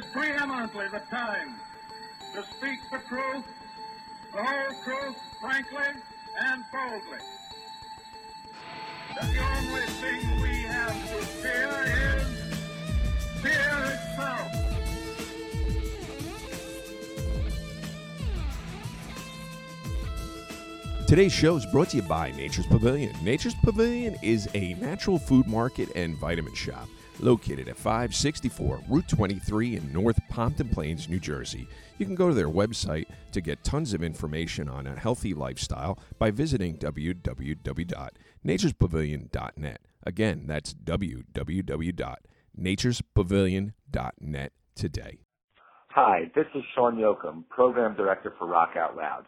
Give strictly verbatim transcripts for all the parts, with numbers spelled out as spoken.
is preeminently the time to speak the truth, the whole truth, frankly and boldly. That the only thing we have to fear is fear itself. Today's show is brought to you by Nature's Pavilion. Nature's Pavilion is a natural food market and vitamin shop located at five sixty-four Route twenty-three in North Pompton Plains, New Jersey. You can go to their website to get tons of information on a healthy lifestyle by visiting w w w dot natures pavilion dot net. Again, that's w w w dot natures pavilion dot net today. Hi, this is Sean Yoakum, Program Director for Rock Out Loud.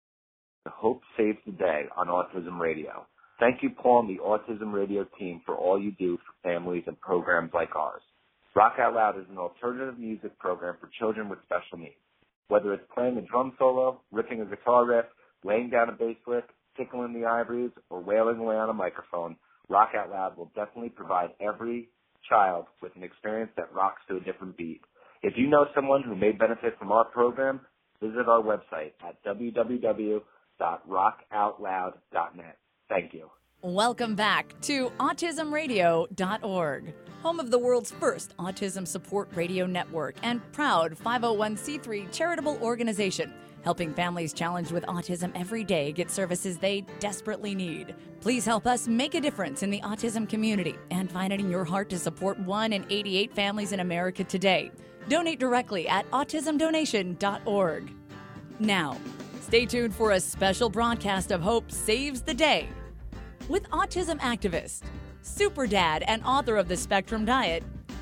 Hope Saves the Day on Autism Radio. Thank you, Paul, and the Autism Radio team for all you do for families and programs like ours. Rock Out Loud is an alternative music program for children with special needs. Whether it's playing a drum solo, ripping a guitar riff, laying down a bass lick, tickling the ivories, or wailing away on a microphone, Rock Out Loud will definitely provide every child with an experience that rocks to a different beat. If you know someone who may benefit from our program, visit our website at w w w dot rock out loud dot net. Thank you. Welcome back to autism radio dot org, home of the world's first autism support radio network and proud five oh one c three charitable organization, helping families challenged with autism every day get services they desperately need. Please help us make a difference in the autism community and find it in your heart to support one in eighty-eight families in America today. Donate directly at autism donation dot org. Now, stay tuned for a special broadcast of Hope Saves the Day with autism activist, super dad and author of The Spectrum Diet,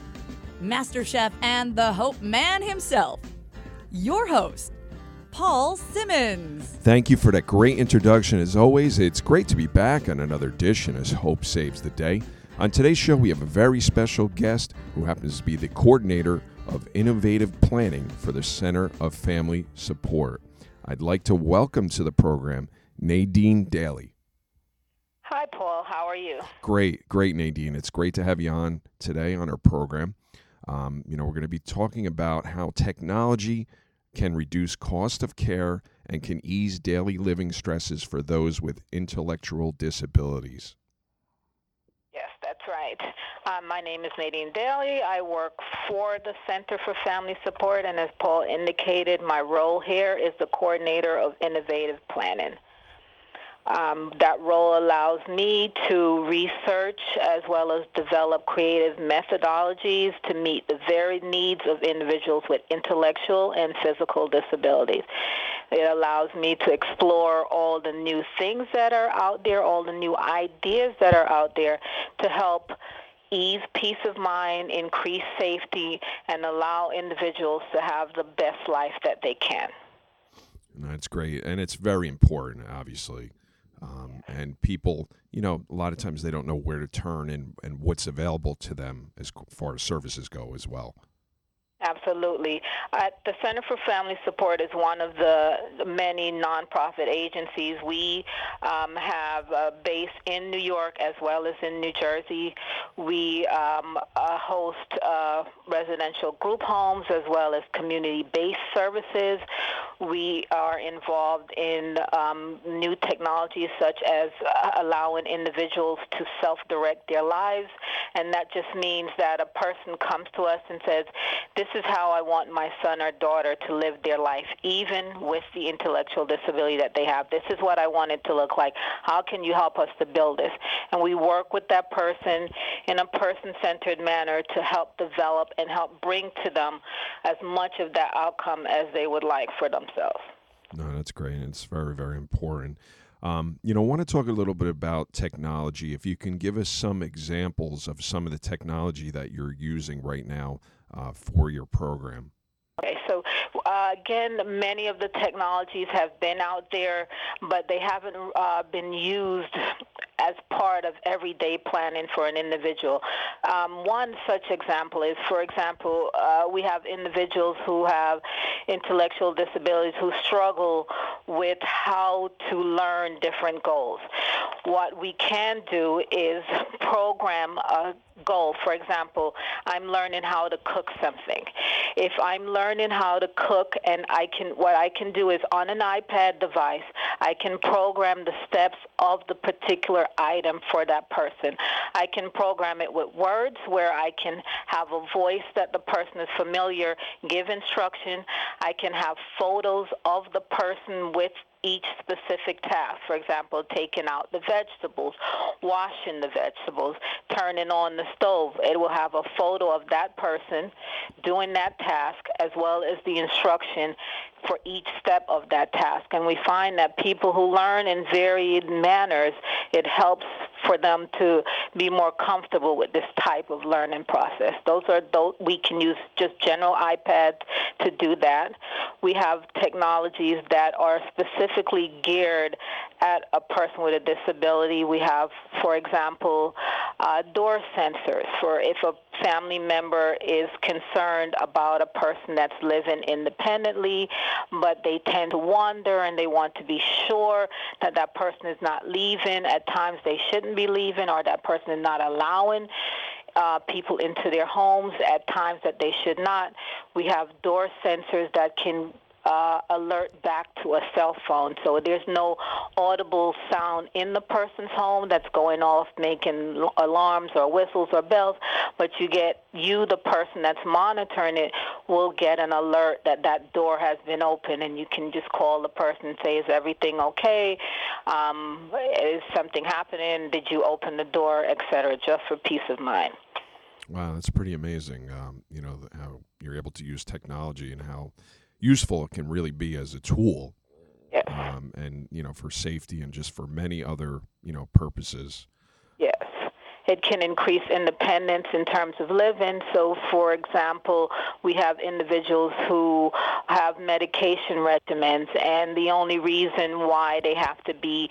master chef and the Hope Man himself, your host, Paul Simmons. Thank you for that great introduction. As always, it's great to be back on another edition as Hope Saves the Day. On today's show, we have a very special guest who happens to be the coordinator of innovative planning for the Center of Family Support. I'd like to welcome to the program Nadine Daly. Hi, Paul. How are you? Great, great, Nadine. It's great to have you on today on our program. Um, you know, we're going to be talking about how technology can reduce cost of care and can ease daily living stresses for those with intellectual disabilities. Yes, that's right. Um, my name is Nadine Daly. I work for the Center for Family Support, and as Paul indicated, my role here is the coordinator of innovative planning. Um, that role allows me to research as well as develop creative methodologies to meet the varied needs of individuals with intellectual and physical disabilities. It allows me to explore all the new things that are out there, all the new ideas that are out there to help ease peace of mind, increase safety, and allow individuals to have the best life that they can. That's great, and it's very important, obviously. Um, and people, you know, a lot of times they don't know where to turn and, and what's available to them as far as services go as well. Absolutely. Uh, the Center for Family Support is one of the many nonprofit agencies. We um, have a base in New York as well as in New Jersey. We um, uh, host uh, residential group homes as well as community-based services. We are involved in um, new technologies such as uh, allowing individuals to self-direct their lives, and that just means that a person comes to us and says, this is how I want my son or daughter to live their life, even with the intellectual disability that they have. This is what I want it to look like. How can you help us to build this? And we work with that person in a person-centered manner to help develop and help bring to them as much of that outcome as they would like for themselves. No, that's great. It's very, very important. Um, you know, I want to talk a little bit about technology. If you can give us some examples of some of the technology that you're using right now uh, for your program. Okay, so uh, again, many of the technologies have been out there, but they haven't uh, been used as part of everyday planning for an individual. Um, one such example is, for example, uh, we have individuals who have intellectual disabilities who struggle with how to learn different goals. what we can do is program a goal. For example, I'm learning how to cook something. If I'm learning how to cook, and I can, what I can do is on an iPad device, I can program the steps of the particular item for that person. I can program it with words where I can have a voice that the person is familiar, give instruction. I can have photos of the person with each specific task. For example, taking out the vegetables, washing the vegetables, turning on the stove. It will have a photo of that person doing that task as well as the instruction for each step of that task. And we find that people who learn in varied manners, it helps for them to be more comfortable with this type of learning process. Those are those we can use just general iPads to do that. We have technologies that are specifically geared at a person with a disability. We have, for example, uh, door sensors for if a family member is concerned about a person that's living independently, but they tend to wander and they want to be sure that that person is not leaving. At times they shouldn't be leaving, or that person is not allowing uh, people into their homes at times that they should not. We have door sensors that can Uh, alert back to a cell phone. So there's no audible sound in the person's home that's going off, making alarms or whistles or bells, but you get, you, the person that's monitoring it, will get an alert that that door has been open, and you can just call the person and say, is everything okay? Um, is something happening? Did you open the door, et cetera, just for peace of mind. Wow, that's pretty amazing, um, you know, how you're able to use technology and how useful it can really be as a tool, yes. um, and, you know, for safety and just for many other, you know, purposes. Yes. It can increase independence in terms of living. So, for example, we have individuals who have medication regimens, and the only reason why they have to be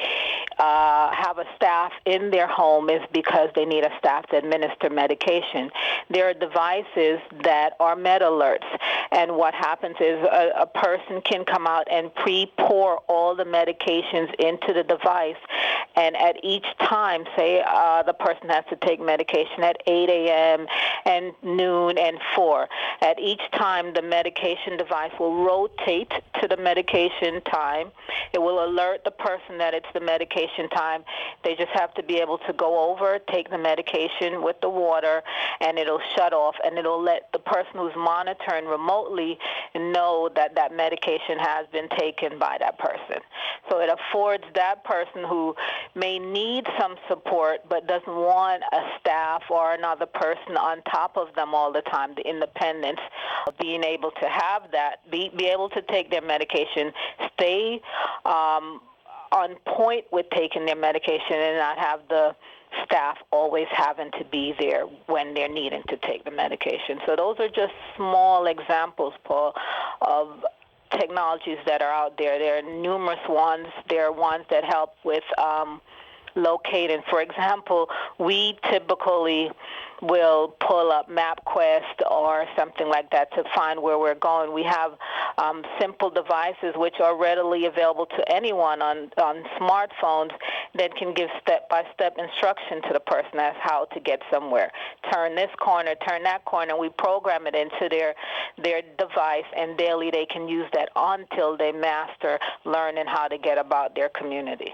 uh, have a staff in their home is because they need a staff to administer medication. There are devices that are med alerts, and what happens is a, a person can come out and pre-pour all the medications into the device, and at each time, say uh, the person has to take medication at eight a.m. and noon and four. At each time, the medication device will rotate to the medication time. It will alert the person that it's the medication time. They just have to be able to go over, take the medication with the water, and it'll shut off, and it'll let the person who's monitoring remotely know that that medication has been taken by that person. So it affords that person who may need some support but doesn't want a staff or another person on top of them all the time, the independence of being able to have that, be, be able to take their medication, stay um, on point with taking their medication, and not have the staff always having to be there when they're needing to take the medication. So those are just small examples, Paul, of technologies that are out there. There are numerous ones. There are ones that help with um, locating. For example, we typically will pull up MapQuest or something like that to find where we're going. We have um, simple devices which are readily available to anyone on, on smartphones that can give step-by-step instruction to the person as how to get somewhere. Turn this corner, turn that corner. We program it into their their device, and daily they can use that until they master learning how to get about their community.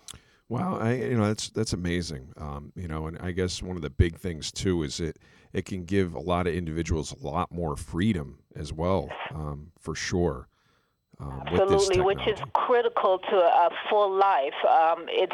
Wow, I, you know, that's that's amazing. Um, you know, and I guess one of the big things too is it it can give a lot of individuals a lot more freedom as well, um, for sure. Um, Absolutely, with which is critical to a full life. Um, it's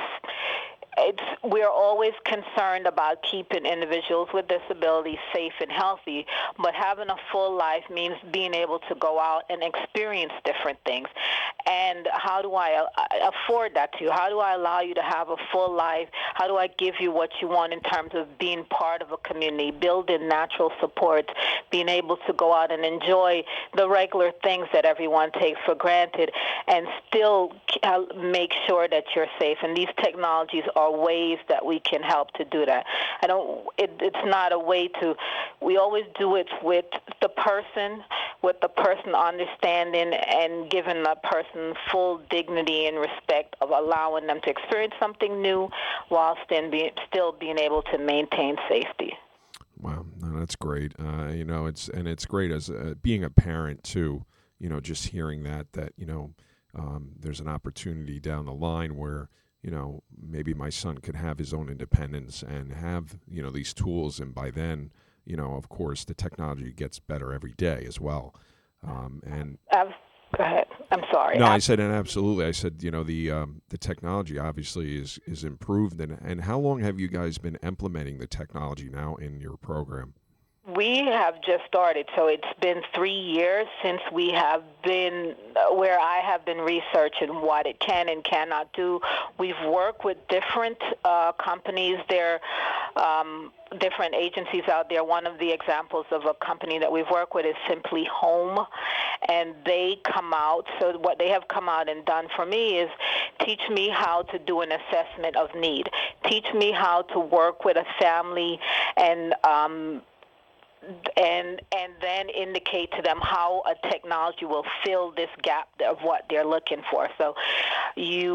It's, we're always concerned about keeping individuals with disabilities safe and healthy, but having a full life means being able to go out and experience different things. And how do I afford that to you? How do I allow you to have a full life? How do I give you what you want in terms of being part of a community, building natural support, being able to go out and enjoy the regular things that everyone takes for granted, and still make sure that you're safe? And these technologies are ways that we can help to do that. I don't. It, it's not a way to. We always do it with the person, with the person understanding and giving the person full dignity and respect of allowing them to experience something new while still being, still being able to maintain safety. Wow, no, that's great. Uh, you know, it's and it's great as a, being a parent too. You know, just hearing that that you know um, there's an opportunity down the line where you know maybe my son could have his own independence and have you know these tools, and by then you know of course the technology gets better every day as well. Um, and I've, go ahead. I'm sorry. No, I said and absolutely. I said you know the um, the technology obviously is is improved. And and how long have you guys been implementing the technology now in your program? We have just started, so it's been three years since we have been where I have been researching what it can and cannot do. We've worked with different uh, companies. There um, different agencies out there. One of the examples of a company that we've worked with is Simply Home, and they come out. So what they have come out and done for me is teach me how to do an assessment of need, teach me how to work with a family and um, and and then indicate to them how a technology will fill this gap of what they're looking for. So you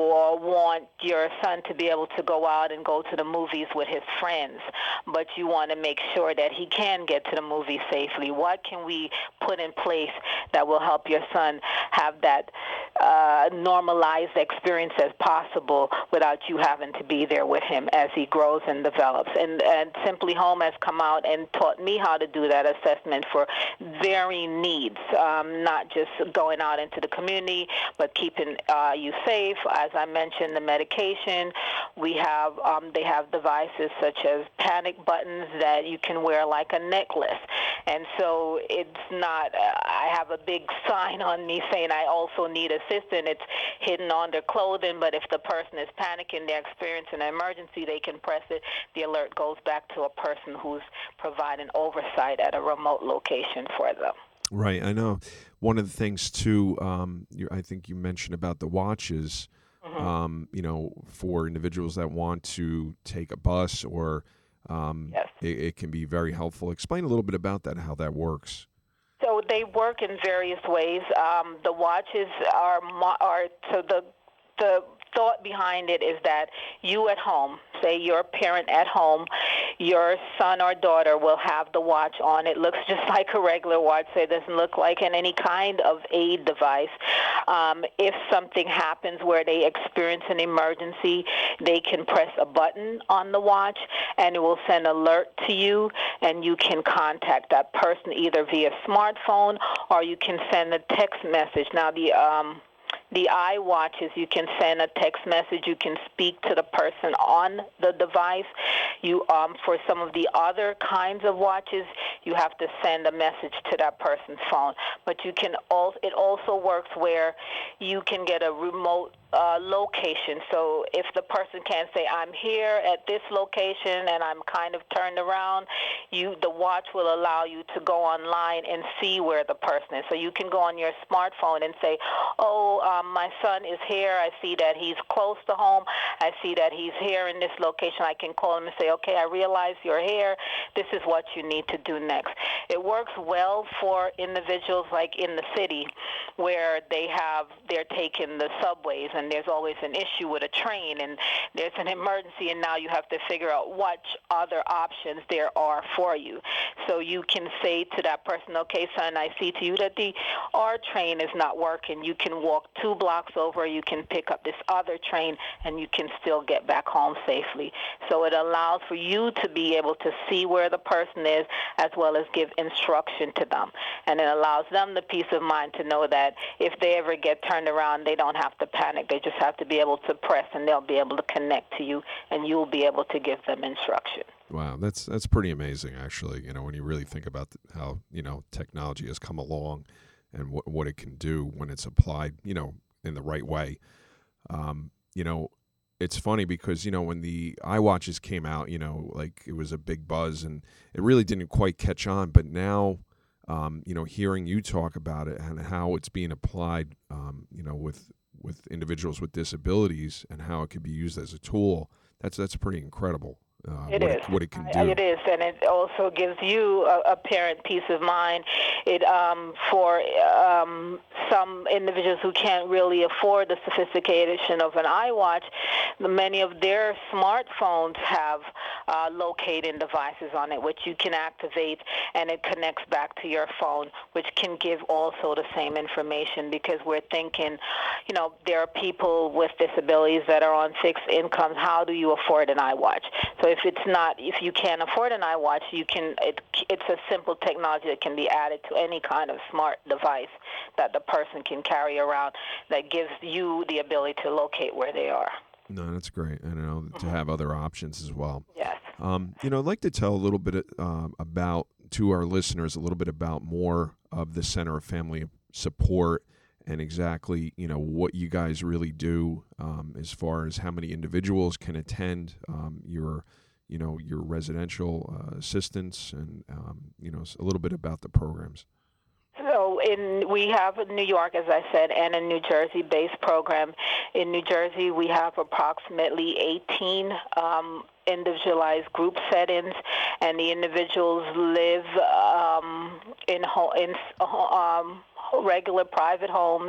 want your son to be able to go out and go to the movies with his friends, but you want to make sure that he can get to the movies safely. What can we put in place that will help your son have that uh, normalized experience as possible without you having to be there with him as he grows and develops? And, and Simply Home has come out and taught me how to do that assessment for varying needs, um, not just going out into the community, but keeping uh, you safe. As I mentioned, the medication, we have, um, they have devices such as panic buttons that you can wear like a necklace. And so it's not, uh, I have a big sign on me saying I also need assistance. It's hidden under clothing, but if the person is panicking, they're experiencing an emergency, they can press it. The alert goes back to a person who's providing oversight at a remote location for them. Right, I know. One of the things too, um, you, I think you mentioned about the watches. Mm-hmm. Um, you know, for individuals that want to take a bus, or um, yes. it, it can be very helpful. Explain a little bit about that, how that works. So they work in various ways. Um, the watches are are so the the thought behind it is that you at home, say you're a parent at home, your son or daughter will have the watch on. It looks just like a regular watch, so it doesn't look like an, any kind of aid device. Um, if something happens where they experience an emergency, they can press a button on the watch, and it will send alert to you, and you can contact that person either via smartphone or you can send a text message. Now, the um, The iWatches, you can send a text message. You can speak to the person on the device. You, um, for some of the other kinds of watches, you have to send a message to that person's phone. But you can also, it also works where you can get a remote uh, location. So if the person can say, I'm here at this location and I'm kind of turned around, you, the watch will allow you to go online and see where the person is. So you can go on your smartphone and say, oh, um, my son is here. I see that he's close to home. I see that he's here in this location. I can call him and say, okay, I realize you're here. This is what you need to do next. It works well for individuals like in the city where they have, they're taking the subways and there's always an issue with a train and there's an emergency, and now you have to figure out what other options there are for you. So you can say to that person, okay, son, I see to you that the R train is not working. You can walk two blocks over, you can pick up this other train, and you can still get back home safely. So it allows for you to be able to see where the person is as well as give instruction to them. And it allows them the peace of mind to know that if they ever get turned around, they don't have to panic. They just have to be able to press, and they'll be able to connect to you, and you'll be able to give them instruction. Wow, that's that's pretty amazing, actually. You know, when you really think about how, you know, technology has come along and what what it can do when it's applied, you know, in the right way. Um, you know, it's funny because, you know, when the iWatches came out, you know, like it was a big buzz and it really didn't quite catch on. But now, um, you know, hearing you talk about it and how it's being applied, um, you know, with with individuals with disabilities and how it could be used as a tool, that's that's pretty incredible. uh, it what, is. it, what it can do. I, it is, and it also gives you a, a parent peace of mind. It um, for um, some individuals who can't really afford the sophistication of an iWatch, many of their smartphones have uh, locating devices on it, which you can activate, and it connects back to your phone, which can give also the same information, because we're thinking, you know, there are people with disabilities that are on fixed incomes. How do you afford an iWatch? So if it's not, if you can't afford an iWatch, you can, it, it's a simple technology that can be added to any kind of smart device that the person can carry around that gives you the ability to locate where they are. No, that's great. I know Mm-hmm. to have other options as well. Yes. Um, you know, I'd like to tell a little bit uh, about, to our listeners, a little bit about more of the Center of Family Support and exactly, you know, what you guys really do um, as far as how many individuals can attend um, your, you know, your residential uh, assistance, and, um, you know, a little bit about the programs. So in we have in New York, as I said, and a New Jersey-based program. In New Jersey, we have approximately eighteen um, individualized group settings, and the individuals live um, in ho- in um, regular private homes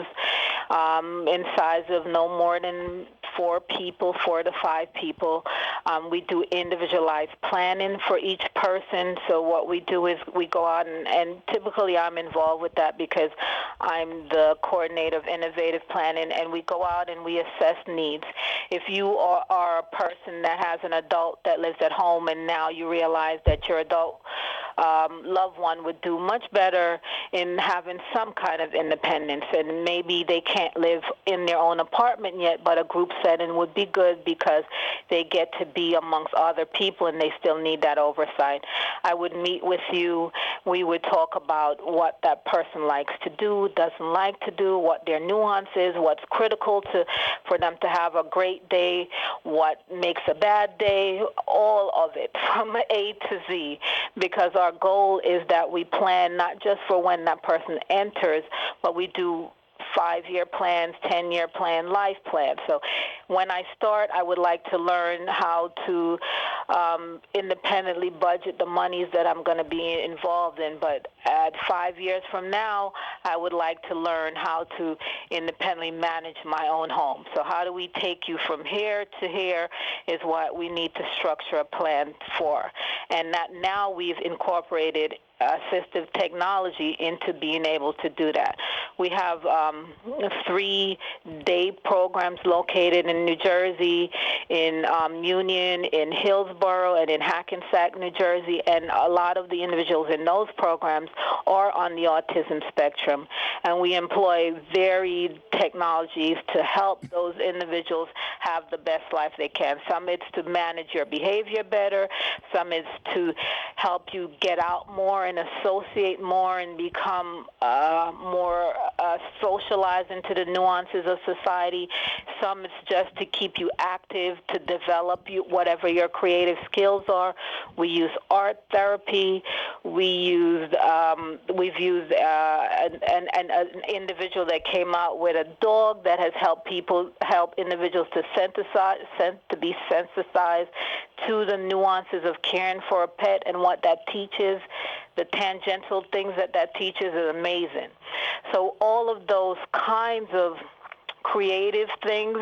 um, in size of no more than four people, four to five people. Um, we do individualized planning for each person. So what we do is we go out and, and typically I'm involved with that because I'm the coordinator of innovative planning, and we go out and we assess needs. If you are, are a person that has an adult that lives at home and now you realize that your adult um, loved one would do much better in having some kind of independence, and maybe they can't live in their own apartment yet, but a group setting would be good because they get to be amongst other people and they still need that oversight. I would meet with you. We would talk about what that person likes to do, doesn't like to do, what their nuance is, what's critical to for them to have a great day, what makes a bad day, all of it from A to Z, because our goal is that we plan not just for when that person enters, but we do five-year plans, ten-year plan, life plans. So when I start, I would like to learn how to um, independently budget the monies that I'm going to be involved in. But at five years from now, I would like to learn how to independently manage my own home. So how do we take you from here to here is what we need to structure a plan for. And that now we've incorporated assistive technology into being able to do that. We have um, three day programs located in New Jersey, in um, Union, in Hillsborough, and in Hackensack, New Jersey, and a lot of the individuals in those programs are on the autism spectrum. And we employ varied technologies to help those individuals have the best life they can. Some it's to manage your behavior better, some it's to help you get out more and associate more and become uh, more uh, socialized into the nuances of society. Some it's just to keep you active, to develop you, whatever your creative skills are. We use art therapy. We used, um, we've used uh, an, an, an individual that came out with a dog that has helped people, help individuals to synthesize, to be sensitized to the nuances of caring for a pet and what that teaches. The tangential things that that teaches is amazing. So all of those kinds of creative things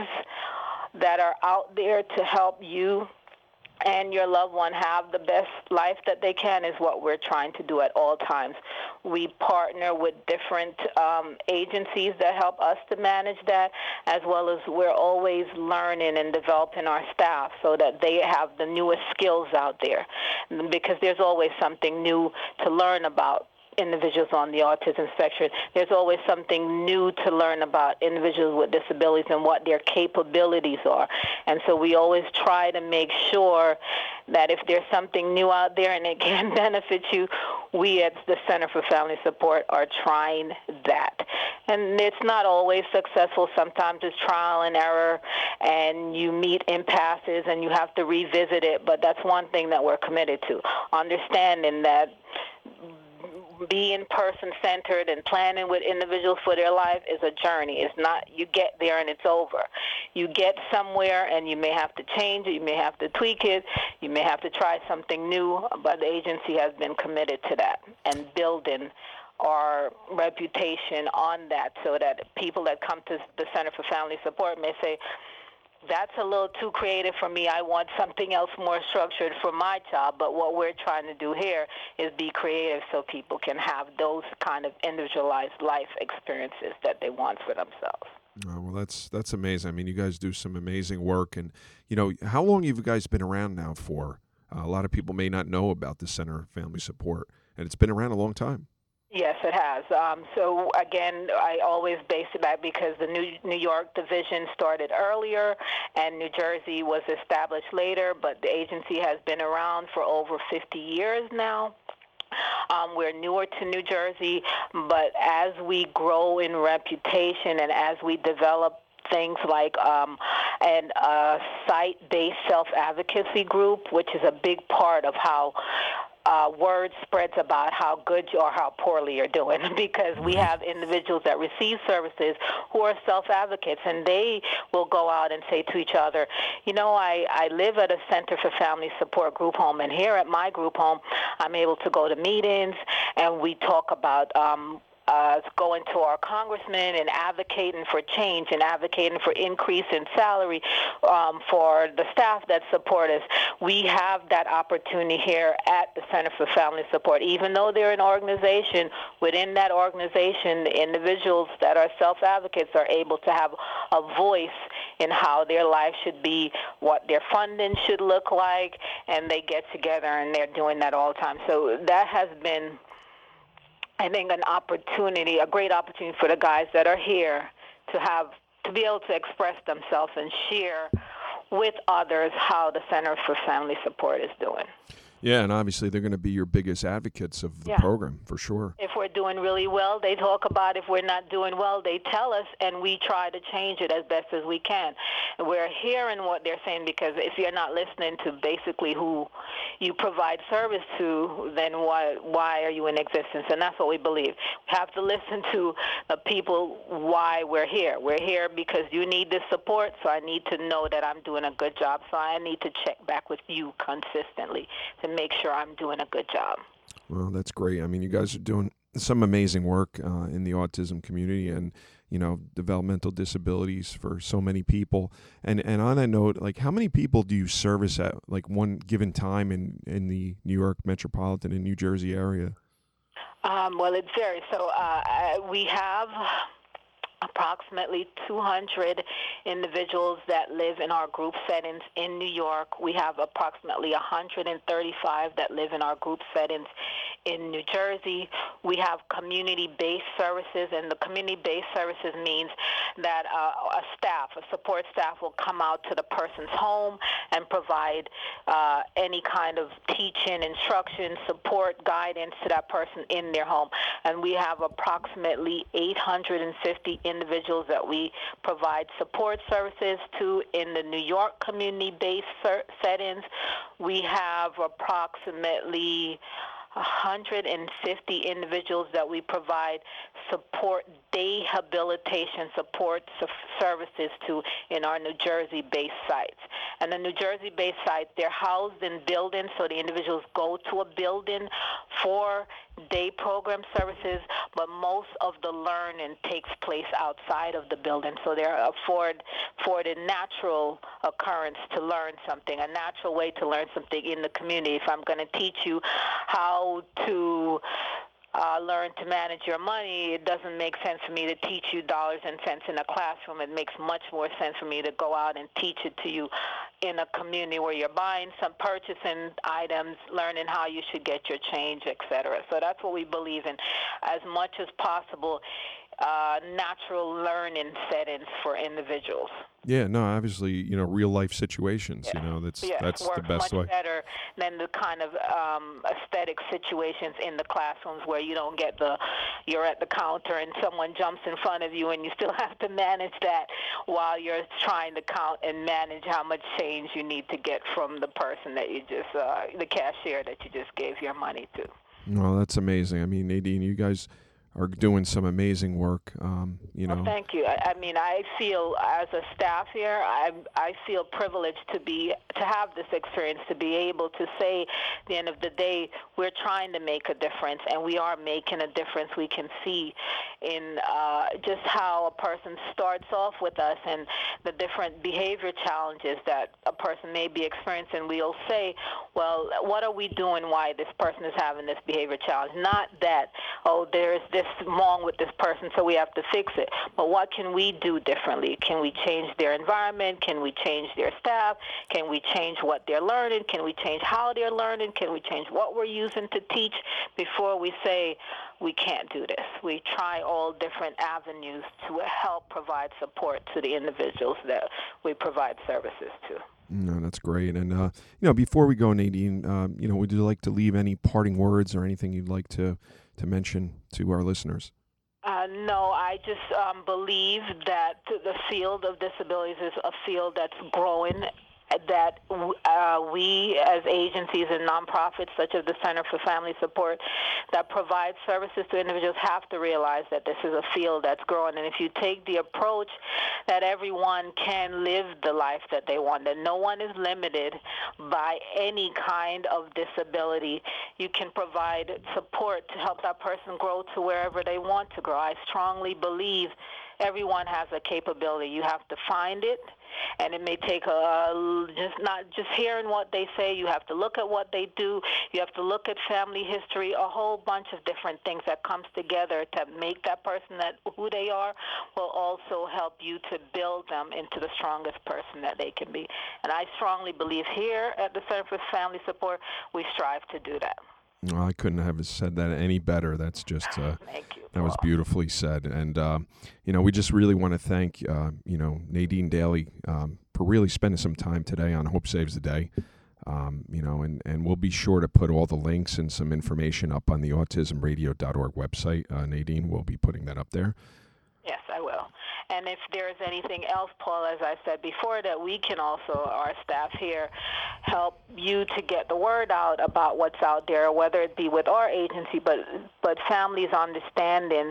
that are out there to help you and your loved one have the best life that they can is what we're trying to do at all times. We partner with different um, agencies that help us to manage that, as well as we're always learning and developing our staff so that they have the newest skills out there, because there's always something new to learn about individuals on the autism spectrum. There's always something new to learn about individuals with disabilities and what their capabilities are. And so we always try to make sure that if there's something new out there and it can benefit you, we at the Center for Family Support are trying that. And it's not always successful. Sometimes it's trial and error, and you meet impasses and you have to revisit it. But that's one thing that we're committed to, understanding that being person-centered and planning with individuals for their life is a journey. It's not you get there and it's over. You get somewhere and you may have to change it, you may have to tweak it, you may have to try something new, but the agency has been committed to that and building our reputation on that so that people that come to the Center for Family Support may say, that's a little too creative for me. I want something else more structured for my job. But what we're trying to do here is be creative so people can have those kind of individualized life experiences that they want for themselves. Oh, well, that's that's amazing. I mean, you guys do some amazing work. And, you know, how long have you guys been around now for? Uh, a lot of people may not know about the Center for Family Support, and it's been around a long time. Yes, it has. Um, so, again, I always base it back because the New, New York division started earlier and New Jersey was established later, but the agency has been around for over fifty years now. Um, we're newer to New Jersey, but as we grow in reputation and as we develop things like um, an uh, site-based self-advocacy group, which is a big part of how Uh, word spreads about how good you or how poorly you're doing, because we have individuals that receive services who are self-advocates, and they will go out and say to each other, you know, I, I live at a Center for Family Support group home, and here at my group home, I'm able to go to meetings, and we talk about um, Uh, going to our congressman and advocating for change and advocating for increase in salary um, for the staff that support us. We have that opportunity here at the Center for Family Support. Even though they're an organization, within that organization, the individuals that are self-advocates are able to have a voice in how their life should be, what their funding should look like, and they get together and they're doing that all the time. So that has been, I think, an opportunity, a great opportunity for the guys that are here to have, to be able to express themselves and share with others how the Center for Family Support is doing. Yeah, and obviously they're going to be your biggest advocates of the Yeah. program, for sure. If we're doing really well, they talk about. If we're not doing well, they tell us, and we try to change it as best as we can. And we're hearing what they're saying, because if you're not listening to basically who you provide service to, then why why are you in existence? And that's what we believe. We have to listen to the people why we're here. We're here because you need this support, so I need to know that I'm doing a good job. So I need to check back with you consistently to make sure I'm doing a good job. Well, that's great. I mean, you guys are doing some amazing work uh, in the autism community and, you know, developmental disabilities for so many people. And and on that note, like, how many people do you service at, like, one given time in, in the New York metropolitan and New Jersey area? Um, well, it varies. So uh, we have approximately two hundred individuals that live in our group settings in New York. We have approximately one hundred thirty-five that live in our group settings in New Jersey. We have community-based services, and the community-based services means that uh, a staff, a support staff will come out to the person's home and provide uh, any kind of teaching, instruction, support, guidance to that person in their home. And we have approximately eight hundred fifty individuals that we provide support services to in the New York community-based ser- settings. We have approximately one hundred fifty individuals that we provide support, rehabilitation support services to in our New Jersey-based sites. And the New Jersey-based sites, they're housed in buildings, so the individuals go to a building for day program services, but most of the learning takes place outside of the building, so they're afford, afforded natural occurrence to learn something, a natural way to learn something in the community. If I'm going to teach you how to Uh, learn to manage your money, it doesn't make sense for me to teach you dollars and cents in a classroom. It makes much more sense for me to go out and teach it to you in a community where you're buying some, purchasing items, learning how you should get your change, et cetera. So that's what we believe in, as much as possible, uh, natural learning settings for individuals. Yeah, no, obviously, you know, real life situations, Yeah. you know, that's yes, that's the works best much way. better than the kind of um, aesthetic situations in the classrooms where you don't get the, you're at the counter and someone jumps in front of you and you still have to manage that while you're trying to count and manage how much change you need to get from the person that you just, uh, the cashier that you just gave your money to. No, that's amazing. I mean, Nadine, you guys are doing some amazing work. Um, you know. Well, thank you. I, I mean, I feel as a staff here, I I feel privileged to be to have this experience, to be able to say, at the end of the day, we're trying to make a difference, and we are making a difference. We can see in uh, just how a person starts off with us and the different behavior challenges that a person may be experiencing. We'll say, well, what are we doing? Why this person is having this behavior challenge? Not that, oh, there's this wrong with this person, so we have to fix it. But what can we do differently? Can we change their environment? Can we change their staff? Can we change what they're learning? Can we change how they're learning? Can we change what we're using to teach before we say we can't do this? We try all different avenues to help provide support to the individuals that we provide services to. No, that's great. And, uh, you know, before we go, Nadine, um, you know, would you like to leave any parting words or anything you'd like to to mention to our listeners? Uh, no, I just um, believe that the field of disabilities is a field that's growing, that uh, we as agencies and nonprofits such as the Center for Family Support that provide services to individuals have to realize that this is a field that's growing. And if you take the approach that everyone can live the life that they want, that no one is limited by any kind of disability, you can provide support to help that person grow to wherever they want to grow. I strongly believe everyone has a capability. You have to find it, and it may take a, just not just hearing what they say. You have to look at what they do. You have to look at family history, a whole bunch of different things that comes together to make that person that who they are will also help you to build them into the strongest person that they can be. And I strongly believe here at the Center for Family Support, we strive to do that. Well, I couldn't have said that any better. That's just uh, thank you, that was beautifully said. And uh, you know, we just really want to thank uh, you know Nadine Daly um, for really spending some time today on Hope Saves the Day. Um, you know, and, and we'll be sure to put all the links and some information up on the autism radio dot org website. Uh, Nadine will be putting that up there. Yes, I will. And if there's anything else, Paul, as I said before, that we can also, our staff here, help you to get the word out about what's out there, whether it be with our agency, but but families understanding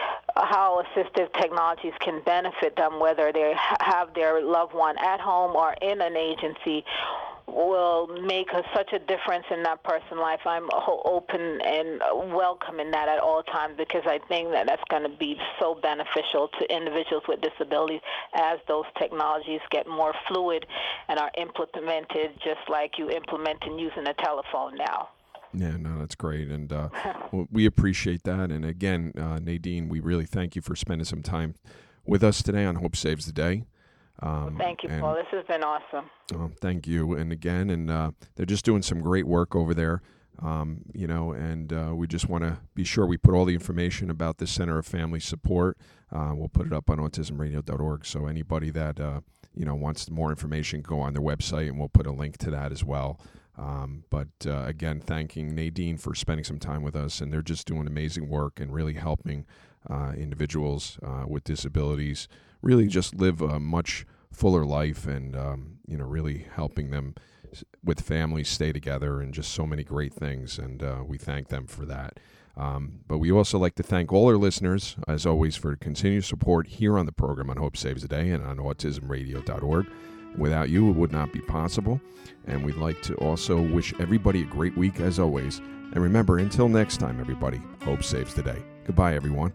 how assistive technologies can benefit them, whether they have their loved one at home or in an agency, will make a, such a difference in that person's life. I'm open and welcoming that at all times, because I think that that's going to be so beneficial to individuals with disabilities as those technologies get more fluid and are implemented just like you implement and using a telephone now. Yeah, no, that's great. And uh, we appreciate that. And again, uh, Nadine, we really thank you for spending some time with us today on Hope Saves the Day. Um, well, thank you, and, Paul. This has been awesome. Um, thank you. And again, and uh, they're just doing some great work over there, um, you know, and uh, we just want to be sure we put all the information about the Center of Family Support. Uh, we'll put it up on autism radio dot org. So anybody that, uh, you know, wants more information, go on their website, and we'll put a link to that as well. Um, but uh, again, thanking Nadine for spending some time with us, and they're just doing amazing work and really helping uh, individuals uh, with disabilities really just live a much fuller life, and um, you know, really helping them with families stay together, and just so many great things. And uh, we thank them for that. Um, but we also like to thank all our listeners, as always, for continued support here on the program on Hope Saves the Day and on autism radio dot org. Without you, it would not be possible. And we'd like to also wish everybody a great week, as always. And remember, until next time, everybody, Hope Saves the Day. Goodbye, everyone.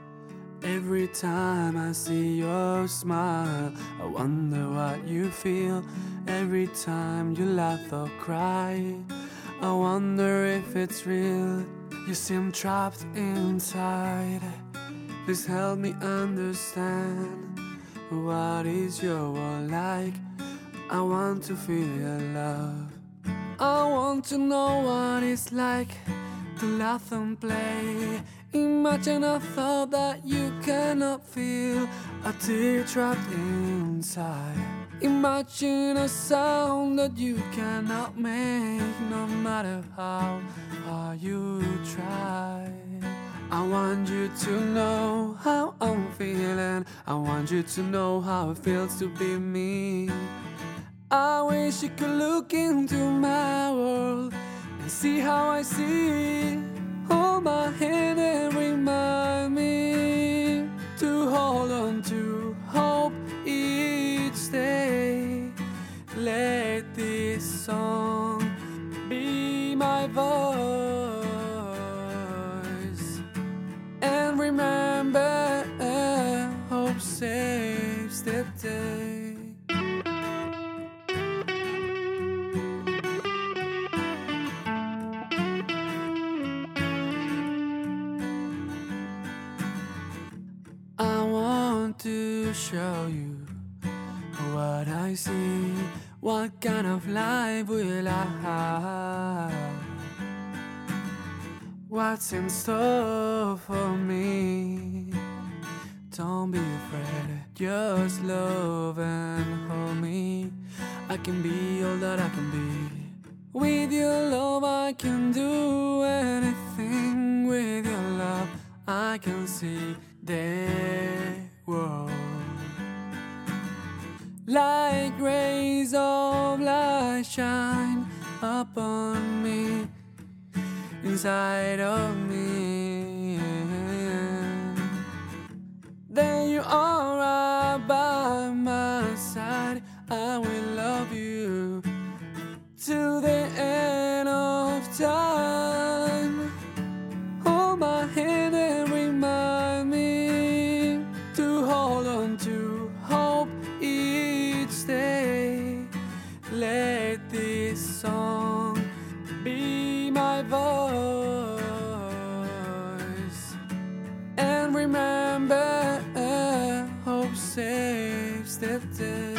Every time I see your smile, I wonder what you feel. Every time you laugh or cry, I wonder if it's real. You seem trapped inside. Please help me understand. What is your world like? I want to feel your love. I want to know what it's like to laugh and play. Imagine a thought that you cannot feel, a tear trapped inside. Imagine a sound that you cannot make, no matter how hard you try. I want you to know how I'm feeling. I want you to know how it feels to be me. I wish you could look into my world and see how I see. Hold my hand and remind me to hold on to hope each day. Let this song be my voice. And remember, hope saves the day. I want to show you what I see. What kind of life will I have? What's in store for me? Don't be afraid, just love and hold me. I can be all that I can be. With your love I can do anything. With your love I can see the world. Like rays of light shine upon me, inside of me. Then you are right by my side. I will love you till the end of time. Hold my hand and remind me to hold on to hope each day. Let this song be my voice. And remember, hope saves the day.